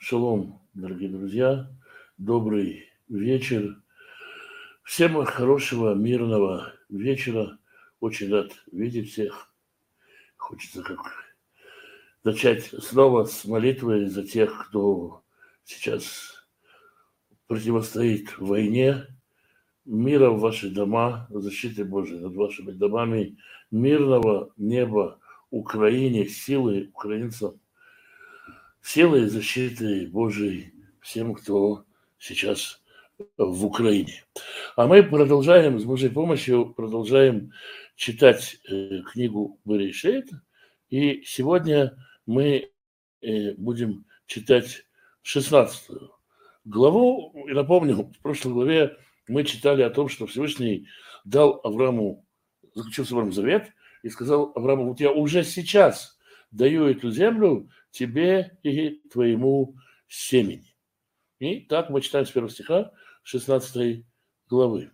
Шалом, дорогие друзья, добрый вечер. Всем хорошего, мирного вечера. Очень рад видеть всех. Хочется начать снова с молитвы за тех, кто сейчас противостоит войне. Мира в ваши дома, защиты Божией над вашими домами, мирного неба Украине, силы украинцам, силы и защиты Божией всем, кто сейчас в Украине. А мы продолжаем, с Божьей помощью, продолжаем читать книгу Берешит. И сегодня мы будем читать 16 главу. И напомню, в прошлой главе мы читали о том, что Всевышний дал Аврааму, заключил с Авраамом завет и сказал Аврааму: вот я уже сейчас даю эту землю тебе и твоему семени. И так мы читаем с 1 стиха 16 главы.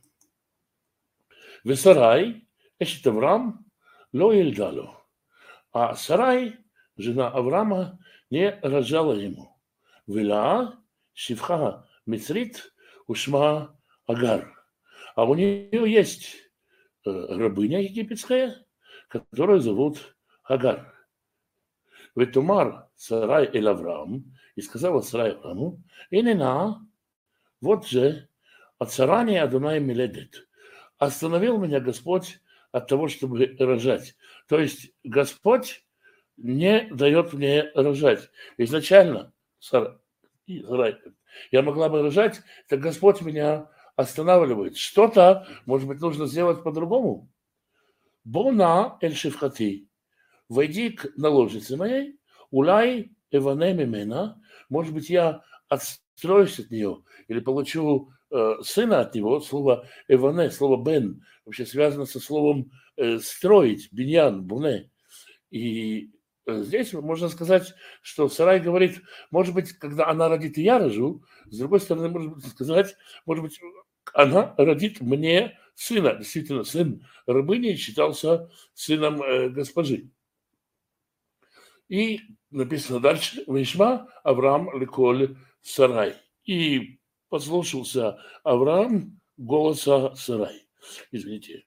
Весарай, эшет Авраам, ло ельдалу. А Сарай, жена Авраама, не рожала ему. Вила, шивха, мицрит, ушма, Агар. А у нее есть рабыня египетская, которую зовут Агар. Ветумар Сарай эль Авраам, и сказала Сарай Аврааму: инена, вот же, от Сарани Адонай Миледет. Остановил меня Господь от того, чтобы рожать. То есть Господь не дает мне рожать. Изначально, Сарай, я могла бы рожать, так Господь меня останавливает. Что-то, может быть, нужно сделать по-другому. Бона эль шифхати. Войди к наложнице моей, улай эване мимена. Может быть, я отстроюсь от нее или получу сына от него. Слово эване, слово бен вообще связано со словом строить, биньян, буне. И здесь можно сказать, что Сарай говорит, может быть, когда она родит, и я рожу. С другой стороны, можно сказать, может быть, она родит мне сына. Действительно, сын рабыни считался сыном госпожи. И написано дальше: «Вишма Авраам леколь Сарай». И послушался Авраам голоса Сарай. Извините.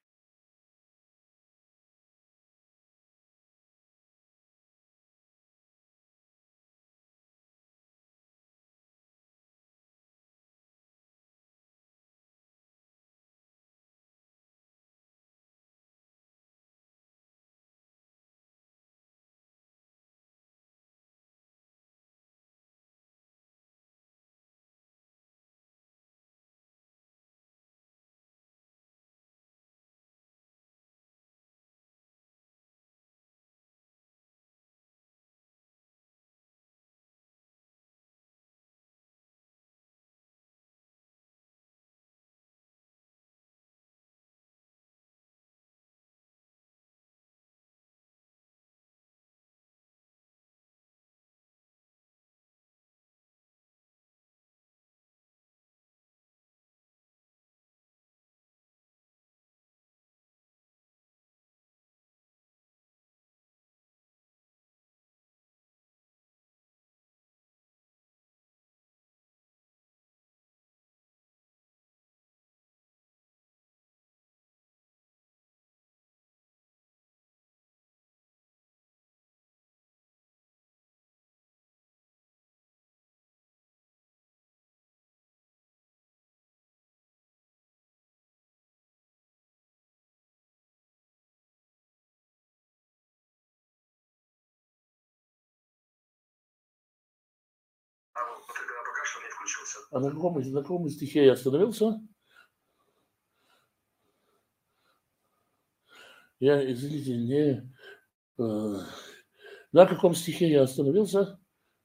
А на каком стихе я остановился? Я, извините, не... На каком стихе я остановился?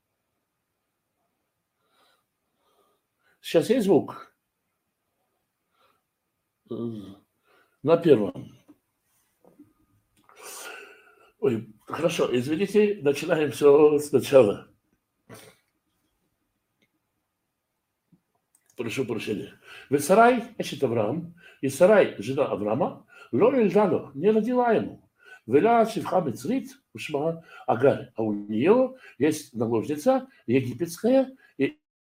Сейчас есть звук? На первом. Ой, хорошо, извините, начинаем все сначала. Прошу прощения. Ведь Сарай, эшет Авраам, и Сарай, жена Авраама, ло ельдалу, не родила ему. Вела шивха мицрит, ушма Агар. А у нее есть наложница египетская,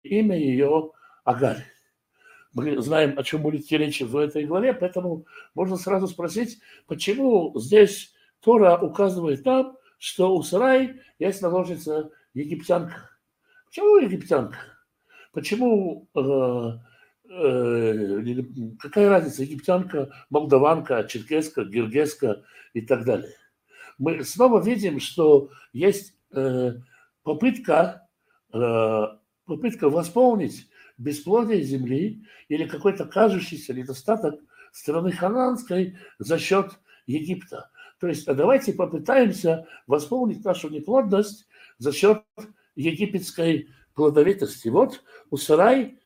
имя ее Агарь. Мы знаем, о чем будет идти речь в этой главе, поэтому можно сразу спросить, почему здесь Тора указывает нам, что у Сарай есть наложница египтянка. Почему египтянка? Почему, какая разница, египтянка, молдаванка, черкесска, гиргесска и так далее. Мы снова видим, что есть попытка восполнить бесплодие земли или какой-то кажущийся недостаток страны хананской за счет Египта. То есть давайте попытаемся восполнить нашу неплодность за счет египетской плодовитости. Вот у Сарай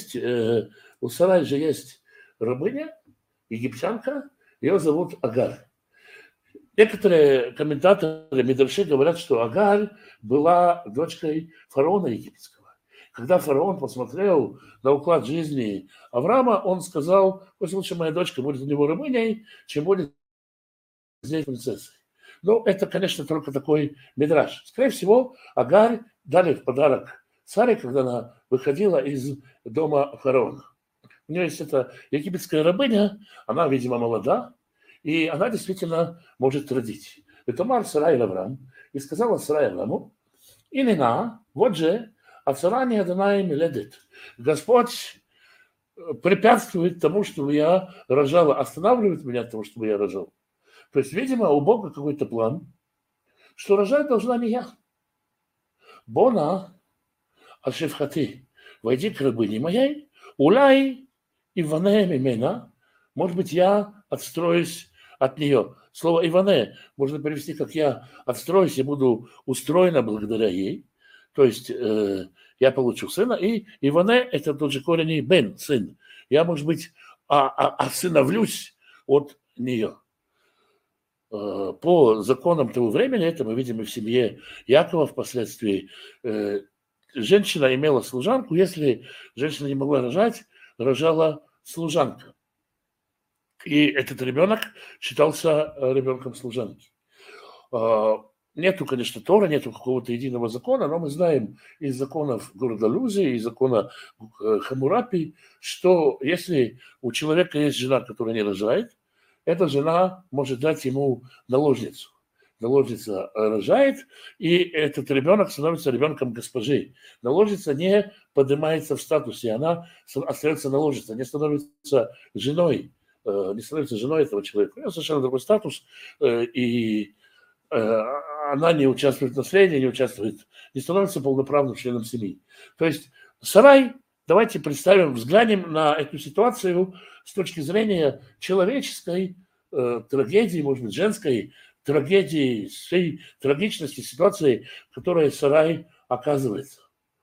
же есть рабыня, египтянка, ее зовут Агар. Некоторые комментаторы Мидраши говорят, что Агарь была дочкой фараона египетского. Когда фараон посмотрел на уклад жизни Авраама, он сказал: пусть лучше моя дочка будет у него рабыней, чем будет здесь принцессой. Но это, конечно, только такой мидраш. Скорее всего, Агарь дали в подарок Саре, когда она выходила из дома фараона. У нее есть эта египетская рабыня, она, видимо, молода, и она действительно может родить. Ветомар Сарай Авраам, и сказала Сарай Аврааму: «Инина, вот же, Ацарани Адонай Миледет». Господь препятствует тому, чтобы я рожала, останавливает меня от того, чтобы я рожал. То есть, видимо, у Бога какой-то план, что рожать должна не я. Бона Ашевхати, войди к рабыне моей, улай и ване мимена, может быть, я отстроюсь от нее. Слово «иване» можно перевести как «я отстроюсь и буду устроена благодаря ей». То есть я получу сына, и «иване» – это тот же корень и «бен» – сын. Я, может быть, осыновлюсь от нее. По законам того времени, это мы видим и в семье Якова впоследствии, женщина имела служанку, если женщина не могла рожать, рожала служанка. И этот ребенок считался ребенком служанки. Нету, конечно, Тора, нету какого-то единого закона, но мы знаем из законов города Лузы, из закона Хаммурапи, что если у человека есть жена, которая не рожает, эта жена может дать ему наложницу. Наложница рожает, и этот ребенок становится ребенком госпожи. Наложница не поднимается в статусе, она остается наложницей, не становится женой этого человека. У нее совершенно другой статус, и она не участвует в наследии, не становится полноправным членом семьи. То есть Сарай, давайте представим, взглянем на эту ситуацию с точки зрения человеческой трагедии, может быть, женской трагедии, всей трагичности ситуации, в которой Сарай оказывается.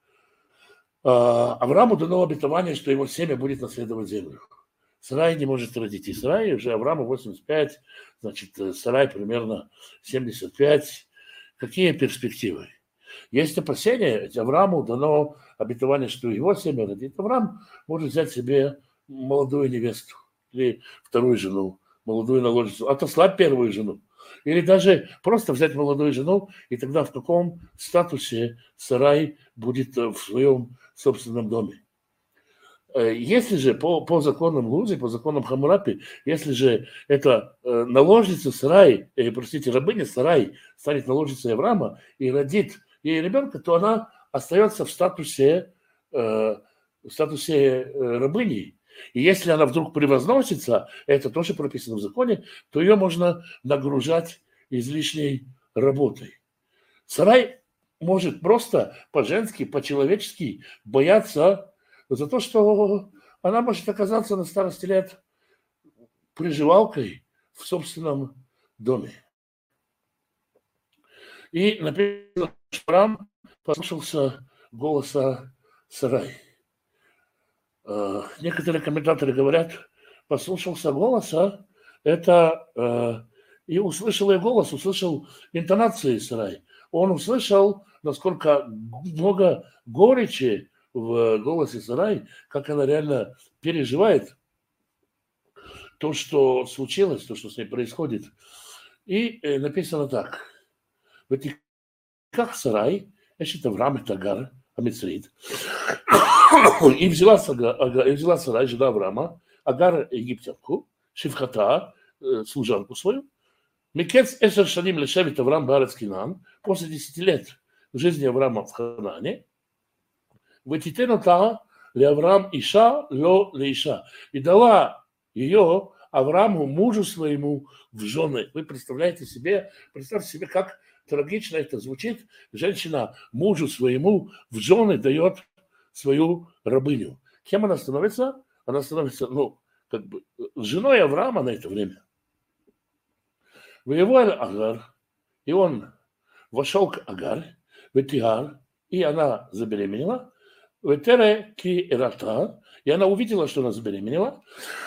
Аврааму дано обетование, что его семя будет наследовать землю. Сарай не может родить. И Сарай уже Аврааму 85, значит, Сарай примерно 75. Какие перспективы? Есть опасения, ведь Аврааму дано обетование, что его семя родит. Авраам может взять себе молодую невесту или вторую жену, молодую наложницу, отослать первую жену. Или даже просто взять молодую жену, и тогда в каком статусе Сарай будет в своем собственном доме. Если же по законам Лузы, по законам Хаммурапи, если же эта наложница Сарай, рабыня Сарай станет наложницей Авраама и родит ей ребенка, то она остается в статусе рабыни. И если она вдруг превозносится, это тоже прописано в законе, то ее можно нагружать излишней работой. Сарай может просто по-женски, по-человечески бояться за то, что она может оказаться на старости лет приживалкой в собственном доме. И написано, что Авраам послушался голоса Сарай. Некоторые комментаторы говорят, послушался голоса, это и услышал ее голос, услышал интонации Сарай. Он услышал, насколько много горечи в голосе Сарай, как она реально переживает то, что случилось, то, что с ней происходит. И написано так. В этих Сарай, Эшет Авраам и Тагар, Амицрит. И взяла Сарай, жена Авраама, Агар египтянку, Шивхата, служанку свою. Микец эсер шаним лешевит Авраам баарец Кинаан, после 10 лет жизни Авраама в Ханаане, ותיתן אותה לאברהם אישה לא לאישה. И дала ее Аврааму, мужу своему, в жены. Вы представьте себе, как трагично это звучит. Женщина мужу своему в жены дает свою рабыню. Кем она становится? Она становится, женой Авраама на это время. Воевал Агар, и он вошел к Агар, ветигар, и она забеременела. Ветере ки эрата, и она увидела, что она забеременела.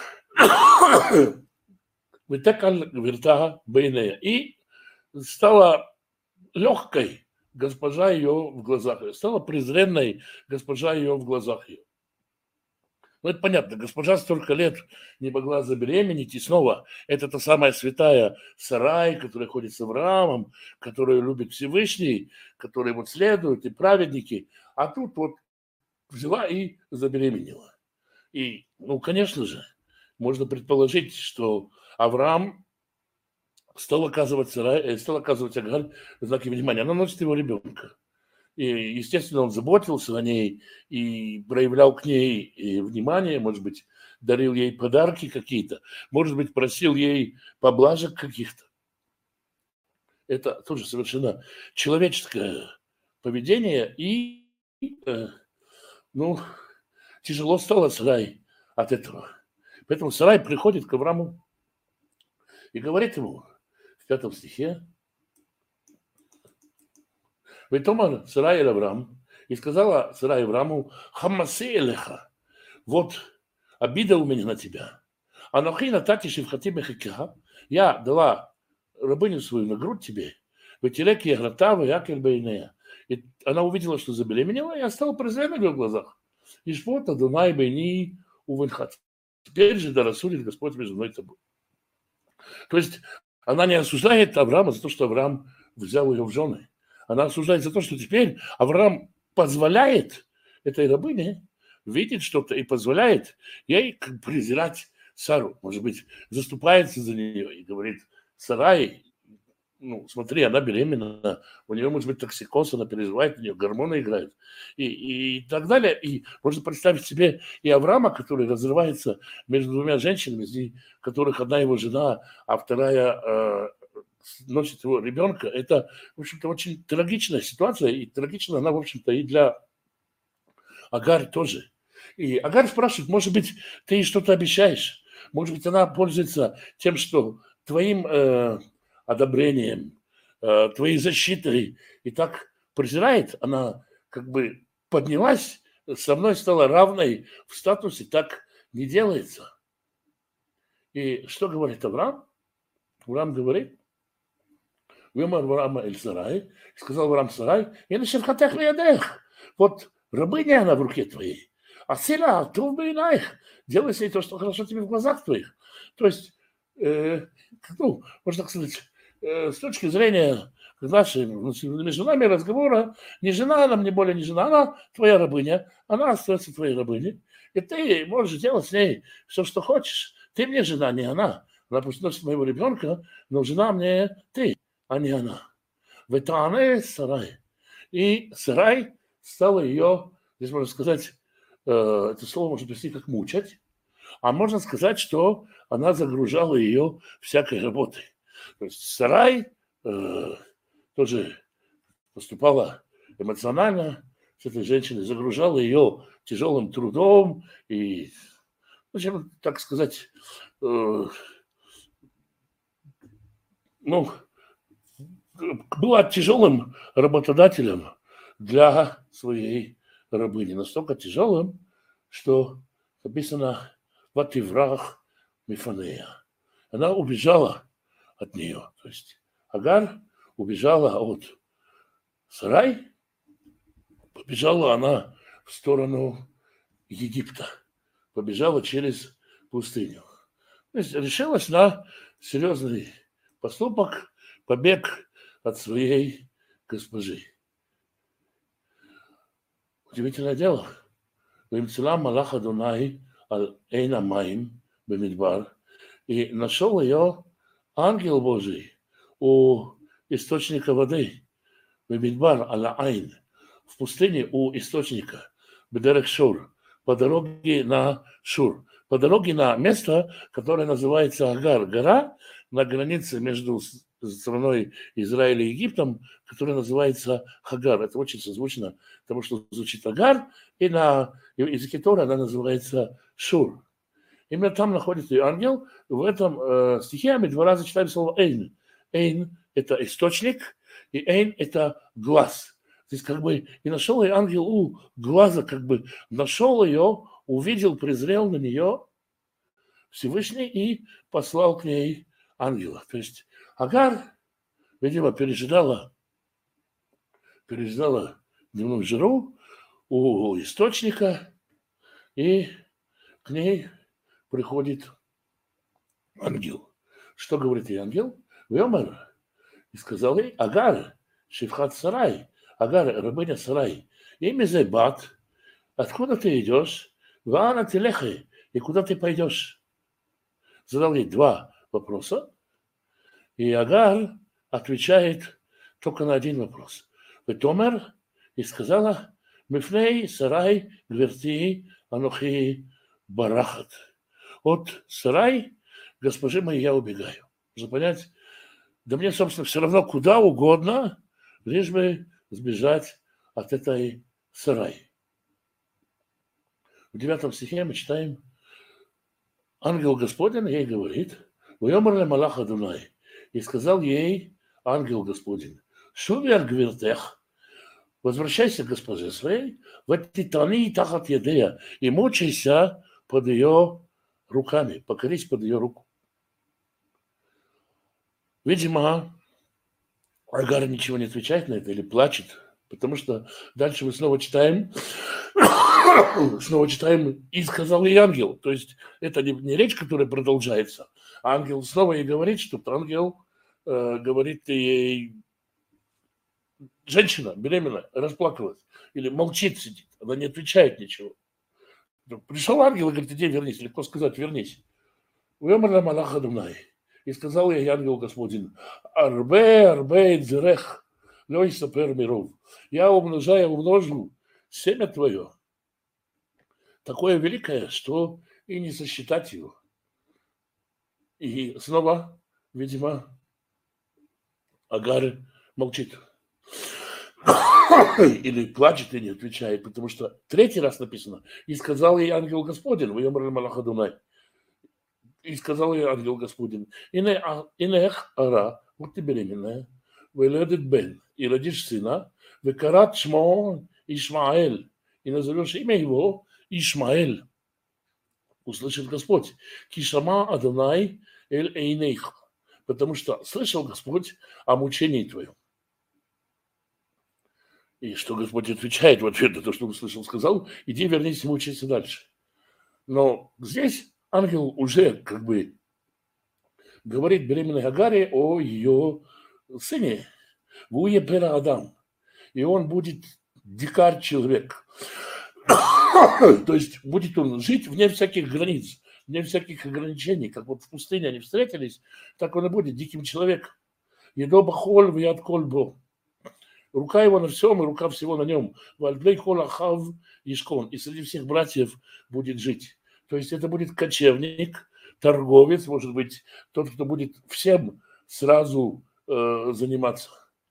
Ветекал вирта бейнея, и стала легкой госпожа ее в глазах ее, стала презренной госпожа ее в глазах ее. Это понятно, госпожа столько лет не могла забеременеть, и снова это та самая святая Сарай, которая ходит с Авраамом, которую любит Всевышний, который ему следует, и праведники, а тут взяла и забеременела. И, конечно же, можно предположить, что Авраам стал оказывать Агар знаки внимания. Она носит его ребенка. И, естественно, он заботился о ней и проявлял к ней внимание, может быть, дарил ей подарки какие-то, может быть, просил ей поблажек каких-то. Это тоже совершенно человеческое поведение, и тяжело стало Сарай от этого. Поэтому Сарай приходит к Аврааму и говорит ему в 5 стихе: «Витомар Сарай эль Авраам», и сказала Сарай Аврааму: «Хамасе элеха, вот обида у меня на тебя. Анохи натати шивхати мехикеха, я дала рабыню свою на грудь тебе, ветиреки яграта вякель бейнея». И она увидела, что забеременела, и я стала презренной в ее глазах. И шпот Адонай бейни увенхат. Теперь же да рассудит Господь между мной и тобой. То есть она не осуждает Авраама за то, что Авраам взял ее в жены. Она осуждает за то, что теперь Авраам позволяет этой рабыне видеть что-то и позволяет ей презирать Сару. Может быть, заступается за нее и говорит: Сарай, смотри, она беременна, у нее может быть токсикоз, она переживает, у нее гормоны играют, и так далее. И можно представить себе и Авраама, который разрывается между двумя женщинами, из которых одна его жена, а вторая носит его ребенка. Это, в общем-то, очень трагичная ситуация, и трагична она, в общем-то, и для Агар тоже. И Агар спрашивает: может быть, ты ей что-то обещаешь? Может быть, она пользуется тем, что твоим одобрением, твоей защитой, и так презирает, она как бы поднялась, со мной стала равной в статусе, так не делается. И что говорит Авраам? Авраам говорит: «Вымар Авраама эль Сарай», сказал Авраам Сарай: «Я на шерхатех лиядех, вот рабыня она в руке твоей, а сила тув бейнаих, делай с ней то, что хорошо тебе в глазах твоих». То есть, можно сказать, с точки зрения нашей между нами разговора, не жена она мне более не жена, она твоя рабыня, она остается твоей рабыней, и ты можешь делать с ней все, что хочешь. Ты мне жена, не она. Она пусть носит моего ребенка, но жена мне ты, а не она. Ветане Сарай. И Сарай стала ее, здесь можно сказать, это слово можно перевести как мучать, а можно сказать, что она загружала ее всякой работой. То есть Сарай тоже поступала эмоционально с этой женщиной, загружала ее тяжелым трудом и, так сказать, была тяжелым работодателем для своей рабыни. Настолько тяжелым, что написано «Вативрах мифанея». Она убежала от нее. То есть Агар убежала от Сарай, побежала она в сторону Египта, побежала через пустыню. То есть решилась на серьезный поступок, побег от своей госпожи. удивительное дело. «Вимцела малах Адонай аль эйн амаим бемидбар». И нашел ее ангел Божий у источника воды. Бемидбар аля айн. В пустыне у источника. Бедерек Шур. По дороге на Шур. По дороге на место, которое называется Агар. Гора на границе между страной Израиля и Египтом, которая называется Хагар. Это очень созвучно тому, что звучит Агар, и на языке Тора она называется Шур. Именно там находится и ангел. В этом стихе мы 2 раза читаем слово «эйн». «Эйн» – это источник, и «эйн» – это глаз. То есть как бы и нашел ее ангел у глаза, как бы нашел ее, увидел, презрел на нее Всевышний и послал к ней ангела. То есть Агар, видимо, пережидала дневную жару у источника, и к ней приходит ангел. Что говорит ей ангел? Вёмер. И сказал ей: Агар, шифхат Сарай, Агар, рабыня Сарай, имя Зайбат, откуда ты идешь? Ваана телехай, и куда ты пойдешь? Задал ей 2 вопроса, и Агар отвечает только на 1 вопрос. Ветомер, и сказала: Мифней Сарай гверти анохи барахат. От Сарай, госпожи моей, я убегаю. Нужно понять, да мне, собственно, все равно куда угодно, лишь бы сбежать от этой Сарай. В 9 стихе мы читаем: ангел Господень ей говорит: «Войомер ле малах Адонай». И сказал ей ангел Господень: «Шуви аль гвиртех, возвращайся к госпоже своей, ватитани тахат ядея, и мучайся под ее руками, покорись под ее руку». Видимо, Агар ничего не отвечает на это или плачет, потому что дальше мы снова читаем, «и сказал ей ангел». То есть это не речь, которая продолжается. Ангел снова ей говорит, что ангел говорит ей: женщина беременная, расплакалась, или молчит, сидит, она не отвечает ничего. Пришел ангел и говорит: иди, вернись. Легко сказать: вернись. «Вёмер малах Адонай». И сказал ей ангел Господин: арбе дзерех, лёй сапер миров. Я умножу семя твое, такое великое, что и не сосчитать его. И снова, видимо, Агар молчит. Или плачет и не отвечает, потому что 3 раз написано: и сказал ей ангел Господин, «Войомер малах Адонай». И сказал ей ангел Господин: «Инех ара, вот ты беременная, вэлэдэт бен, и родишь сына, векарат шмо Ишмаэль, и назовешь имя его Ишмаэль. Услышит Господь: кишама Адонай эль эйнейх, потому что слышал Господь о мучении твоем». И что Господь отвечает в ответ на то, что он слышал, сказал: иди, вернись и мучайся дальше. Но здесь ангел уже как бы говорит беременной Агаре о ее сыне, Вуе Пера Адам, и он будет дикарь-человек. То есть будет он жить вне всяких границ, вне всяких ограничений, как вот в пустыне они встретились, так он и будет диким человеком. Едоба холь в яд кольбо. Рука его на всем, и рука всего на нем. Вальплей холахав ишкон. И среди всех братьев будет жить. То есть это будет кочевник, торговец, может быть, тот, кто будет всем сразу заниматься.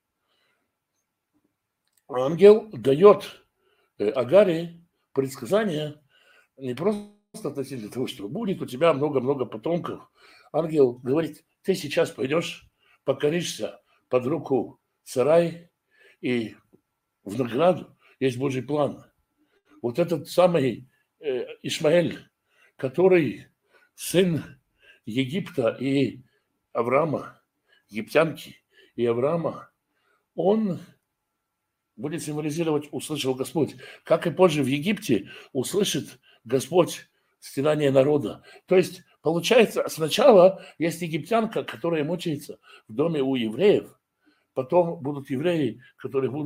Ангел дает Агаре предсказание не просто относительно того, что будет у тебя много-много потомков. Ангел говорит: ты сейчас пойдешь, покоришься под руку Сарай, и в награду есть Божий план. Вот этот самый Ишмаэль, который сын Египта и Авраама, египтянки и Авраама, он будет символизировать «услышал Господь». Как и позже в Египте услышит Господь стенание народа. То есть, получается, сначала есть египтянка, которая мучается в доме у евреев, потом будут евреи, которые будут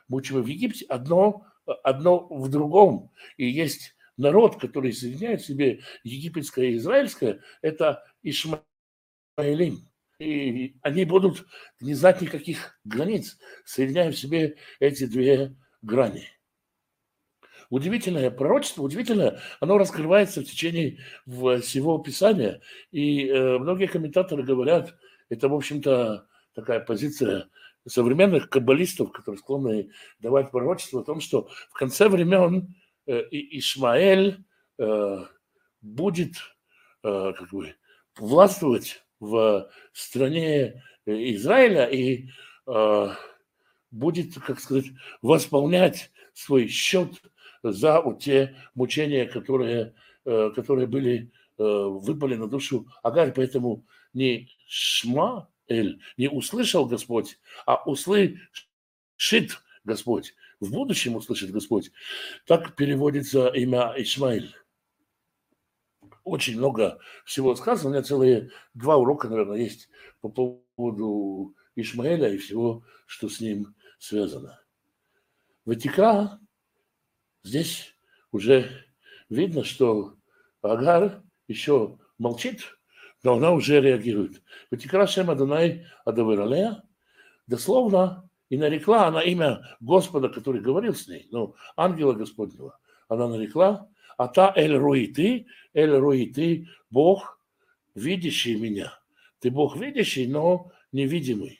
мучимы в Египте, одно в другом. И есть народ, который соединяет в себе египетское и израильское, это Ишмаэлим. И они будут не знать никаких границ, соединяя в себе эти две грани. Удивительное пророчество, удивительное, оно раскрывается в течение всего Писания. И многие комментаторы говорят, это, в общем-то, такая позиция современных каббалистов, которые склонны давать пророчество о том, что в конце времен Ишмаэль будет как бы властвовать в стране Израиля и будет, как сказать, восполнять свой счет за вот те мучения, которые были выпали на душу Агарь. Поэтому не Шмаэль, не услышал Господь, а услышит Господь. В будущем услышит Господь. Так переводится имя Ишмаэль. Очень много всего сказано. У меня целые 2 урока, наверное, есть по поводу Ишмаэля и всего, что с ним связано. Ватикра, здесь уже видно, что Агар еще молчит, но она уже реагирует. Ватикра Шем Адонай Адавиралея, дословно, и нарекла она имя Господа, который говорил с ней, ангела Господнего. Она нарекла, Ата Эль-Руи, ты, Бог, видящий меня. Ты Бог видящий, но невидимый.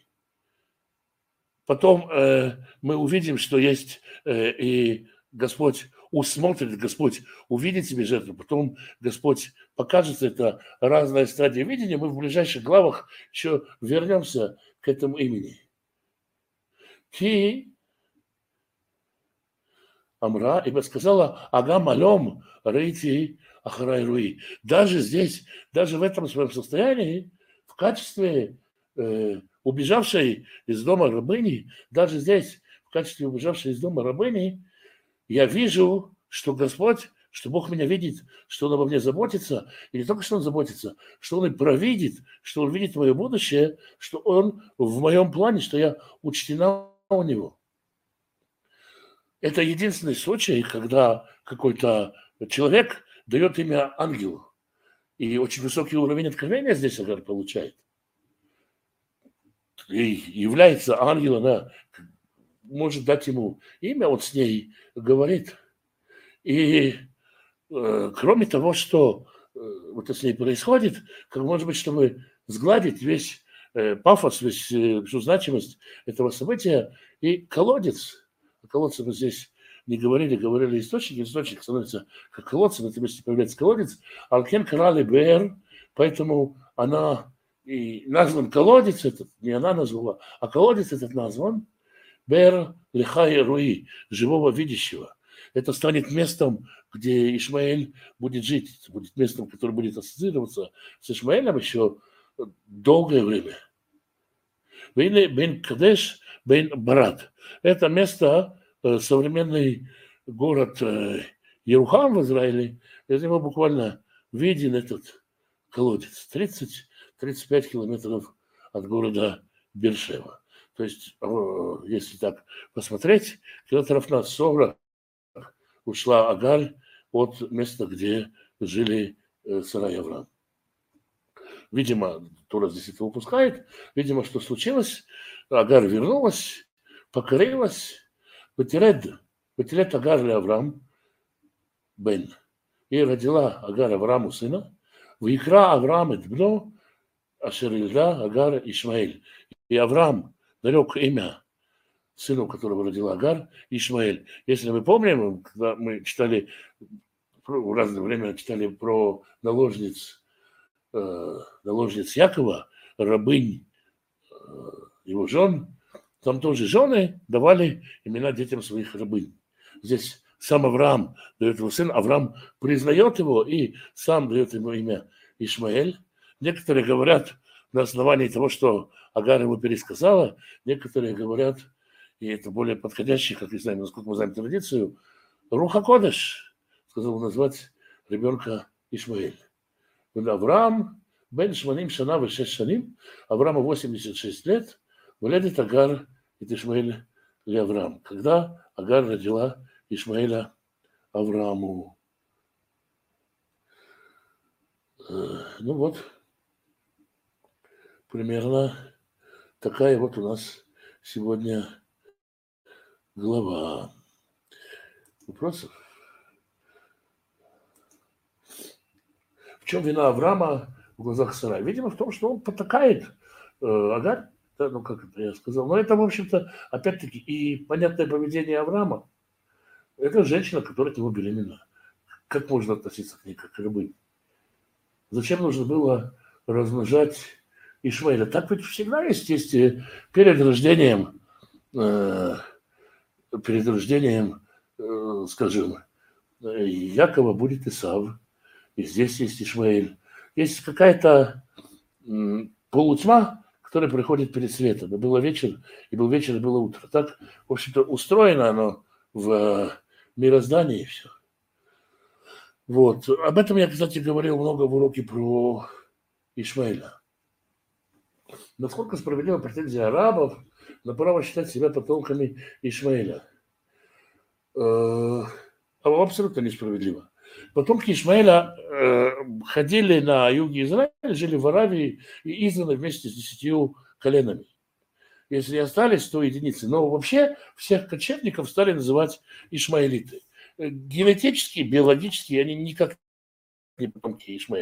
Потом мы увидим, что есть и Господь усмотрит, Господь увидит себе жертву, потом Господь покажет, это разная стадия видения. Мы в ближайших главах еще вернемся к этому имени. Ки Амра, ибо сказала, ага малем рейти ахарай руи. Даже здесь, даже в этом своем состоянии, в качестве убежавшей из дома рабыни, даже здесь, в качестве убежавшей из дома рабыни, я вижу, что Господь, что Бог меня видит, что Он обо мне заботится, и не только что Он заботится, что Он и провидит, что Он видит мое будущее, что Он в моем плане, что я учтена у Него. Это единственный случай, когда какой-то человек дает имя ангелу. И очень высокий уровень откровения здесь Агар получает. И является ангел, она может дать ему имя, он с ней говорит. И кроме того, что вот это с ней происходит, как может быть, чтобы сгладить весь пафос, всю значимость этого события, и колодец. О колодце мы здесь не говорили, говорили источник становится как колодец, на этом месте появляется колодец. Алкен Карали Бер, поэтому она и назван колодец этот, не она назвала, а колодец этот назван Бер Лихай Руи, живого видящего. Это станет местом, где Ишмаэль будет жить, будет местом, которое будет ассоциироваться с Ишмаэлем еще долгое время. Бен Кадеш, Бен Барат. Это место, современный город Ерухам в Израиле, из него буквально виден этот колодец. 30-35 километров от города Бершева. То есть, если так посмотреть, километров на 40 ушла Агарь от места, где жили Сара и Авраам. Видимо, Тора здесь это упускает. Видимо, что случилось? Агарь вернулась, покорилась. Ватилет Агар ли Авраам бен. И родила Агар Аврааму сына. Ваикра Авраам эт бно, ашер ильда Агар Ишмаэль. И Авраам нарек имя сыну, которого родила Агар, Ишмаэль. Если мы помним, когда мы читали, в разное время читали про наложниц Якова, рабынь его жен, там тоже жены давали имена детям своих рабынь. Здесь сам Авраам дает его сын, Авраам признает его и сам дает ему имя Ишмаэль. Некоторые говорят на основании того, что Агар ему пересказала, некоторые говорят, и это более подходящий, как мы знаем, насколько мы знаем традицию, Руха Кодеш сказал назвать ребенка Ишмаэль. Авраам бен Шманим Шана в 6 шаним, Аврааму 86 лет, выледет Агар и Ишмаэль или Авраам, когда Агар родила Ишмаэля Аврааму. Ну вот, примерно такая вот у нас сегодня глава. Вопросов? В чем вина Авраама в глазах Сарай? Видимо, в том, что он потакает Агар, да, ну как это я сказал. Но это, в общем-то, опять-таки, и понятное поведение Авраама. Это женщина, которая от него беременна. Как можно относиться к ней, как к рабыне? Зачем нужно было размножать Ишмаэля? Так ведь всегда есть перед рождением, скажем, Якова будет Исав, и здесь есть Ишмаэль. Есть какая-то полутьма, которая приходит перед светом. И было вечер, и был вечер, и было утро. Так, в общем-то, устроено оно в мироздании и все. Вот. Об этом я, кстати, говорил много в уроке про Ишмаэля. Насколько справедлива претензия арабов на право считать себя потомками Ишмаэля? Абсолютно несправедливо. Потомки Ишмаэля ходили на юге Израиля, жили в Аравии и изгнаны вместе с 10 коленами. Если остались, то единицы. Но вообще всех кочевников стали называть ишмаэлиты. Генетически, биологически они никак не потомки Ишмаэля.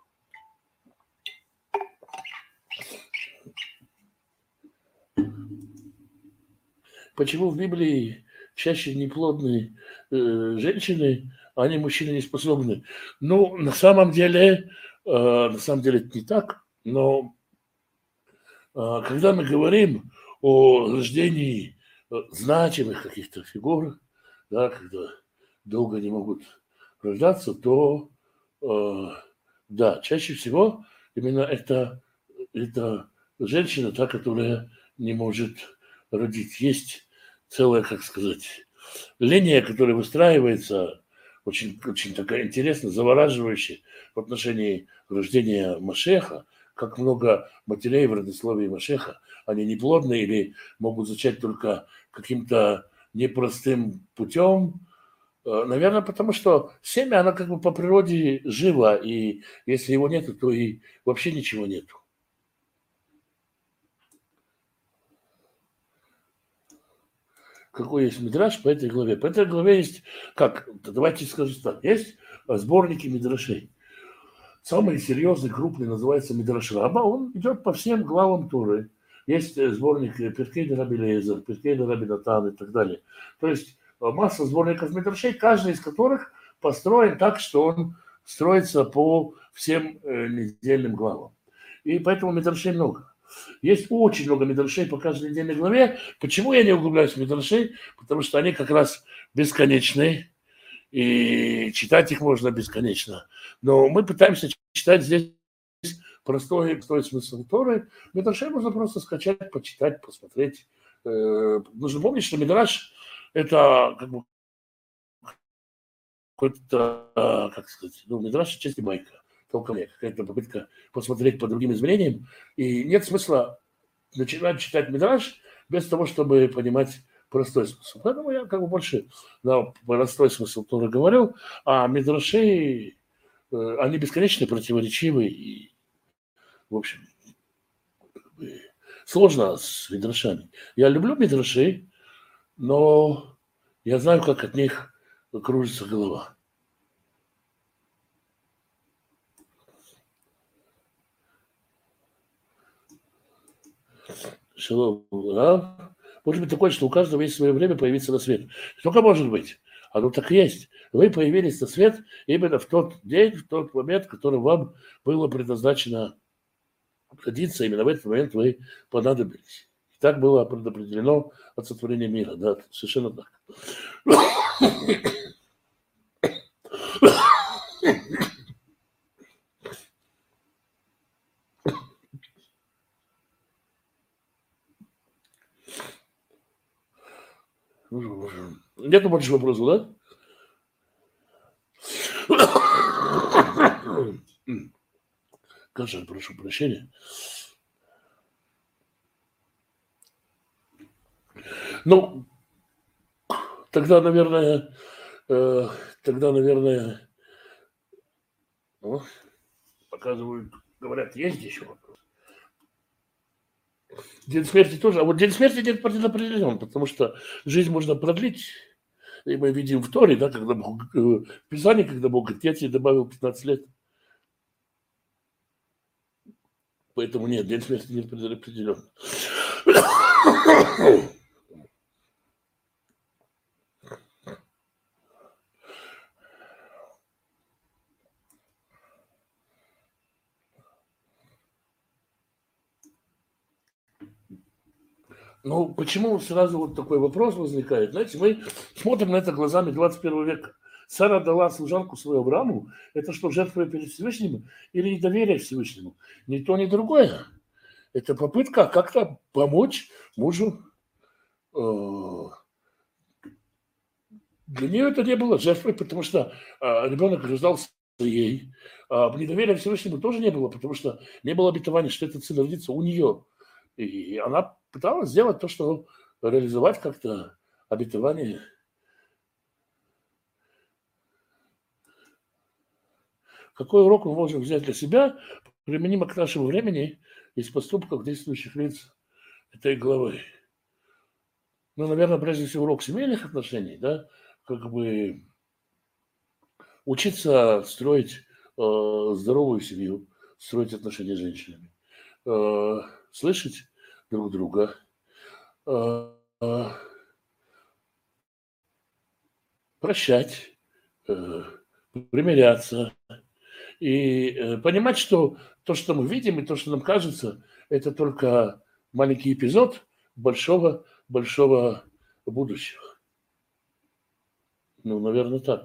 Почему в Библии чаще неплодные женщины, а они мужчины не способны? Ну, на самом деле это не так, но когда мы говорим о рождении значимых каких-то фигур, да, когда долго не могут рождаться, то да, чаще всего именно это женщина, та, которая не может родить. Есть целая, как сказать, линия, которая выстраивается очень, очень такая интересная, завораживающая в отношении рождения Машеха, как много матерей в родословии Машеха, они неплодные или могут зачать только каким-то непростым путем. Наверное, потому что семя, оно как бы по природе живо, и если его нету, то и вообще ничего нету. Какой есть мидраш по этой главе? По этой главе есть, давайте скажу так, есть сборники мидрашей. Самый серьезный, крупный называется Мидраш Раба. Он идет по всем главам Торы. Есть сборник Перкей де Раби Лейзер, Перкей де Раби Натан и так далее. То есть масса сборников мидрашей, каждый из которых построен так, что он строится по всем недельным главам. И поэтому мидрашей много. Есть очень много мидрашей по каждой недельной главе. Почему я не углубляюсь в мидрашей? Потому что они как раз бесконечные. И читать их можно бесконечно. Но мы пытаемся читать здесь простой смысл Торы. Мидрашей можно просто скачать, почитать, посмотреть. Нужно помнить, что Мидраш – это как бы какой-то, как сказать, Мидраш – честная байка, толковая, какая-то попытка посмотреть по другим измерениям. И нет смысла начинать читать Мидраш без того, чтобы понимать простой смысл. Поэтому я как бы больше на простой смысл Торы говорил, а мидраши, они бесконечно противоречивы и, в общем, сложно с мидрашами. Я люблю мидраши, но я знаю, как от них кружится голова. Шалом, да? Может быть такое, что у каждого есть свое время появиться на свет. Только может быть. Оно так и есть. Вы появились на свет именно в тот день, в тот момент, который вам было предназначено родиться. Именно в этот момент вы понадобились. И так было предопределено от сотворения мира. Да, совершенно так. Нету больше вопросов, да? Каша, прошу прощения. Ну, тогда, наверное, э, тогда, наверное, ну, показывают, говорят, есть еще вопрос. День смерти тоже. А вот день смерти нет предопределен, потому что жизнь можно продлить. И мы видим в Торе, да, когда Бог, в Писании, когда Бог говорит, я тебе добавил 15 лет. Поэтому нет, день смерти нет предопределен. Ну, почему сразу вот такой вопрос возникает? Знаете, мы смотрим на это глазами 21 века. Сара дала служанку свою Аврааму. Это что, жертва перед Всевышним или недоверие Всевышнему? Ни то, ни другое. Это попытка как-то помочь мужу. Для нее это не было жертвой, потому что ребенок рождался ей. Недоверия Всевышнему тоже не было, потому что не было обетования, что этот сын родится у нее. И она пыталась сделать то, что реализовать как-то обетование. Какой урок мы можем взять для себя, применимо к нашему времени, из поступков действующих лиц этой главы? Ну, наверное, прежде всего урок семейных отношений, да, как бы учиться строить здоровую семью, строить отношения с женщинами, э, слышать друг друга, э, э, прощать, э, примиряться и понимать, что то, что мы видим и то, что нам кажется, это только маленький эпизод большого будущего. Ну, наверное, так.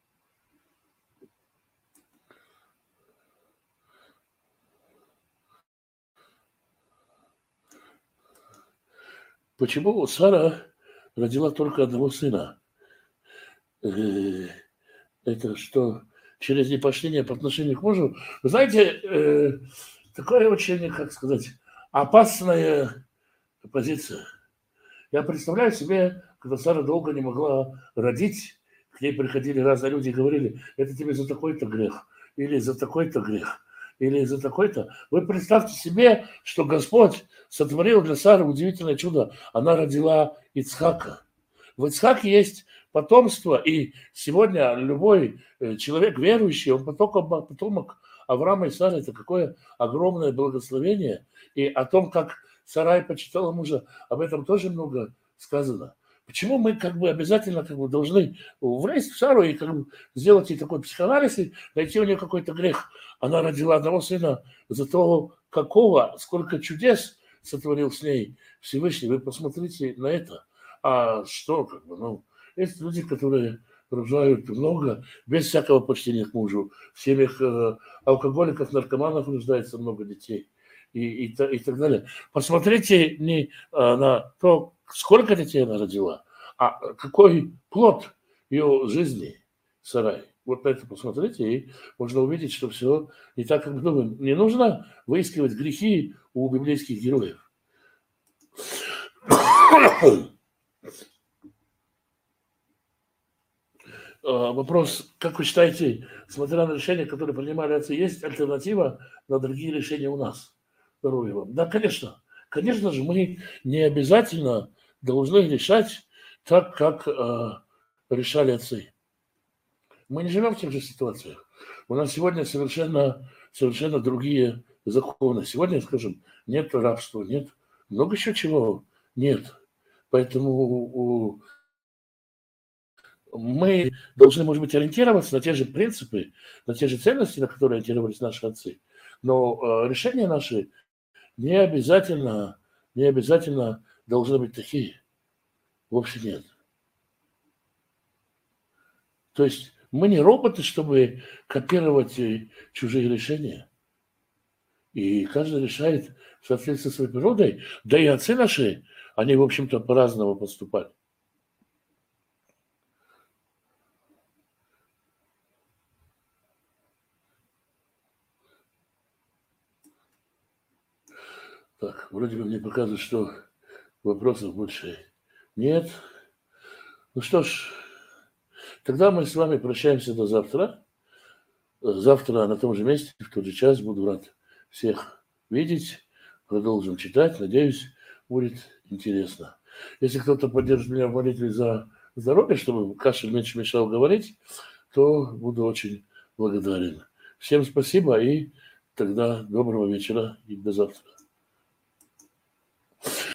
Почему Сара родила только одного сына? Э, Это что, через непоощрение по отношению к мужу? Вы знаете, такая очень, как сказать, опасная позиция. Я представляю себе, когда Сара долго не могла родить, к ней приходили разные люди и говорили, это тебе за такой-то грех, или за такой-то грех, или за такой-то. Вы представьте себе, что Господь сотворил для Сары удивительное чудо. Она родила Ицхака. В Ицхаке есть потомство, и сегодня любой человек верующий, он потомок Авраама и Сары. Это какое огромное благословение. И о том, как Сарай почитала мужа, об этом тоже много сказано. Почему мы как бы обязательно как бы должны влезть в Сару и как бы сделать ей такой психоанализ и найти у нее какой-то грех? Она родила одного сына, зато какого, сколько чудес сотворил с ней Всевышний. Вы посмотрите на это. А что, как бы, ну, есть люди, которые рожают много, без всякого почтения к мужу. В семьях алкоголиков, наркоманов рождается много детей и так далее. Посмотрите не на то, сколько детей она родила, а какой плод ее жизни, Сарай. Вот на это посмотрите, и можно увидеть, что все не так, как мы думаем. Не нужно выискивать грехи у библейских героев. Вопрос, как вы считаете, смотря на решения, которые принимали отцы, есть альтернатива на другие решения у нас? Здоровья вам. Да, конечно. Конечно же, мы не обязательно должны решать так, как решали отцы. Мы не живем в тех же ситуациях. У нас сегодня совершенно другие законы. Сегодня, скажем, нет рабства, нет много еще чего нет. Поэтому мы должны, может быть, ориентироваться на те же принципы, на те же ценности, на которые ориентировались наши отцы. Но решения наши не обязательно, не обязательно должны быть такие. Вовсе нет. То есть мы не роботы, чтобы копировать чужие решения. И каждый решает в соответствии со своей природой. Да и отцы наши, они, в общем-то, по-разному поступали. Так, вроде бы мне показывают, что вопросов больше Нет. Ну что ж, тогда мы с вами прощаемся до завтра. Завтра на том же месте, в тот же час буду рад всех видеть. Продолжим читать. Надеюсь, будет интересно. Если кто-то поддержит меня в молитве за здоровье, чтобы кашель меньше мешал говорить, то буду очень благодарен. Всем спасибо и тогда доброго вечера и до завтра.